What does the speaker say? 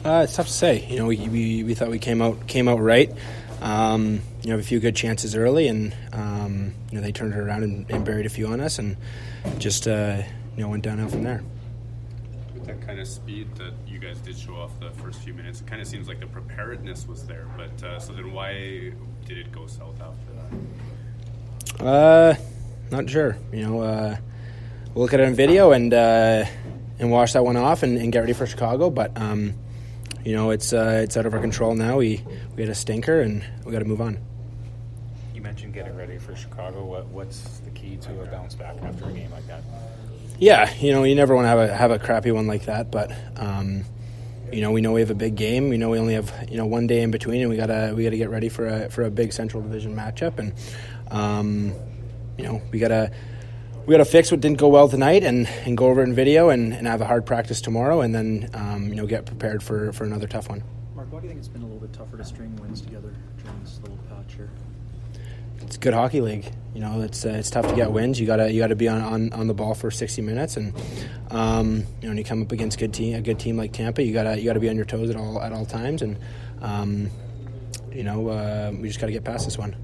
It's tough to say. We thought we came out right. Have a few good chances early, and they turned it around and buried a few on us, and just went downhill from there. With that kind of speed that you guys did show off the first few minutes, it kind of seems like the preparedness was there. But so then, why did it go south after that? Not sure. We'll look at it on video and wash that one off and get ready for Chicago. But it's out of our control now. We had a stinker, and we got to move on. You mentioned getting ready for Chicago. What's the key to a bounce back after a game like that? Yeah, you never want to have a crappy one like that, but we know we have a big game. We know we only have 1 day in between, and we gotta get ready for a big Central Division matchup, and we gotta fix what didn't go well tonight and go over it in video and have a hard practice tomorrow, and then get prepared for another tough one. Mark, why do you think it's been a little bit tougher to string wins together during this little patch here? It's a good hockey league. It's tough to get wins. You gotta be on the ball for 60 minutes, and when you come up against a good team like Tampa, you gotta be on your toes at all times, and we just gotta get past this one.